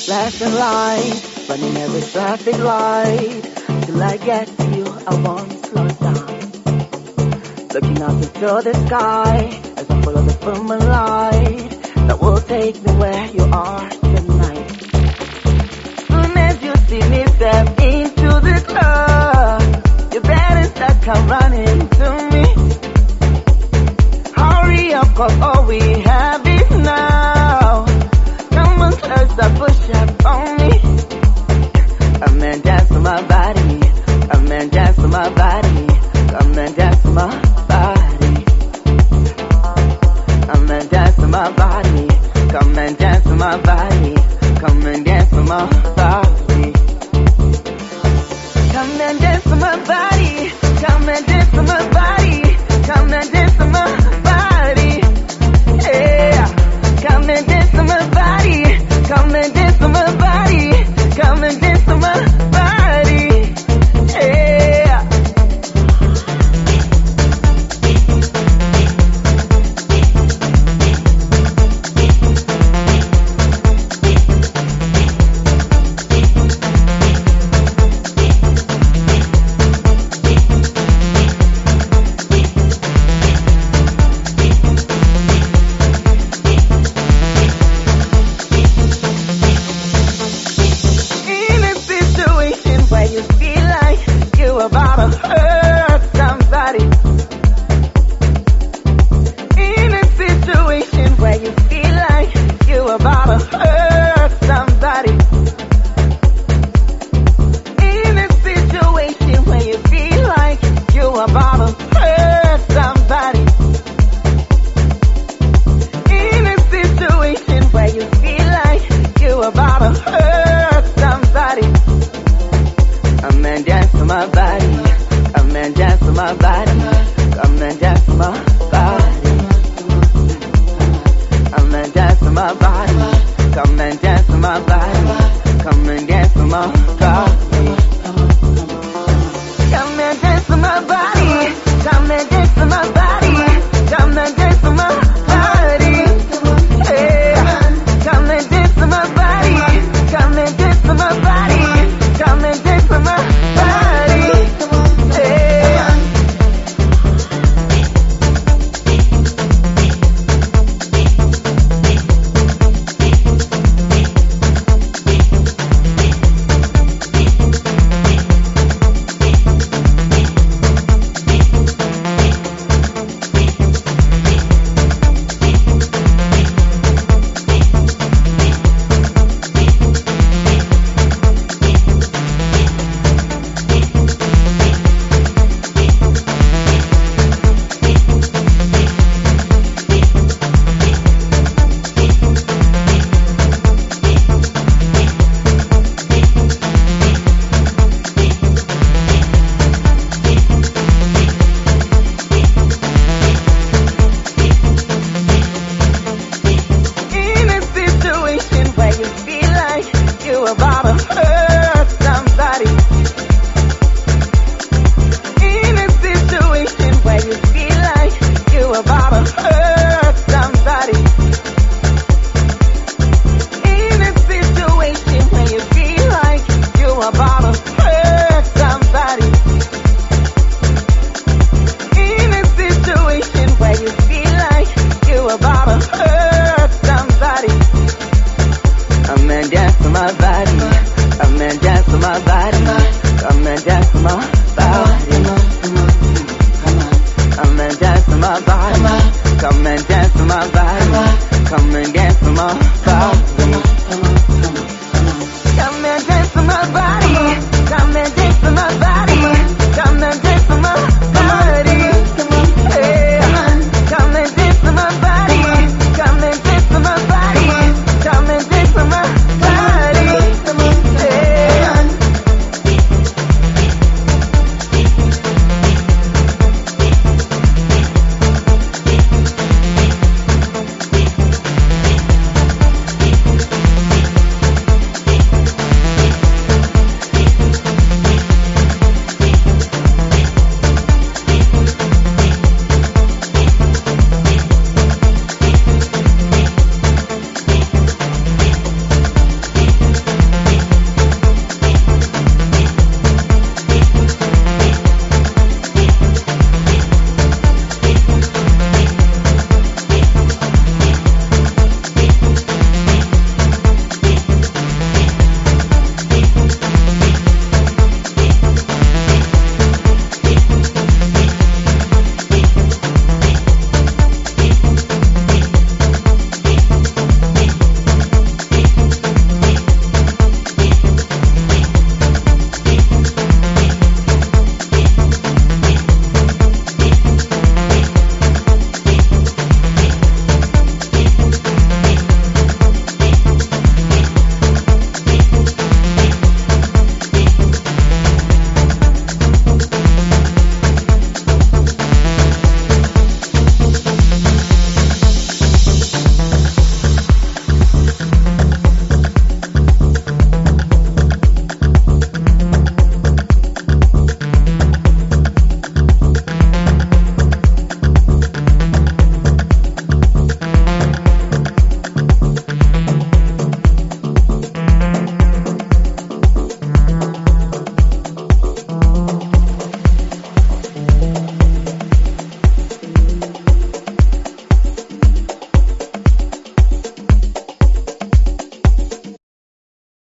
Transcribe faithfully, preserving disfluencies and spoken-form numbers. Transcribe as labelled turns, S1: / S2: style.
S1: flashing lights, running every traffic light. Till I get to you, I won't slow down. Looking up into the sky as I follow the full moonlight that will take me where you are tonight. Soon as you see me step into the club, you better start come running to me. Hurry up, 'cause all we have is now. Come on, close up, push up on me. Come and dance to my body. Come and dance to my body. Come and dance to my body. Come and dance to my body. Come and dance to my body. Come and dance to my body. Come and dance to my body. Come and dance to my body. Come and dance to my body. Yeah. Come and dance to my body. Come and dance to my body. Come and dance to my body. Yeah. About to hurt somebody in a situation where you feel